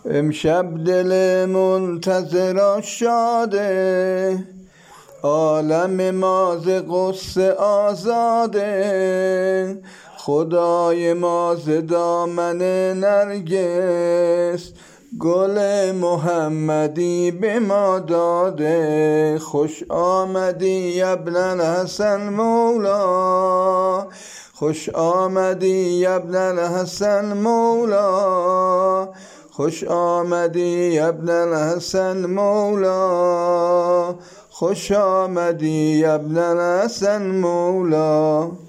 امشب دل منتظر شاده، عالم ما ز غصه آزاده. خدای ما ز دامن نرگس گل محمدی به ما داده. خوش آمدی ابن الحسن مولا، خوش آمدی ابن الحسن مولا، خوش آمدی ابن الحسن مولا، خوش آمدی ابن الحسن مولا.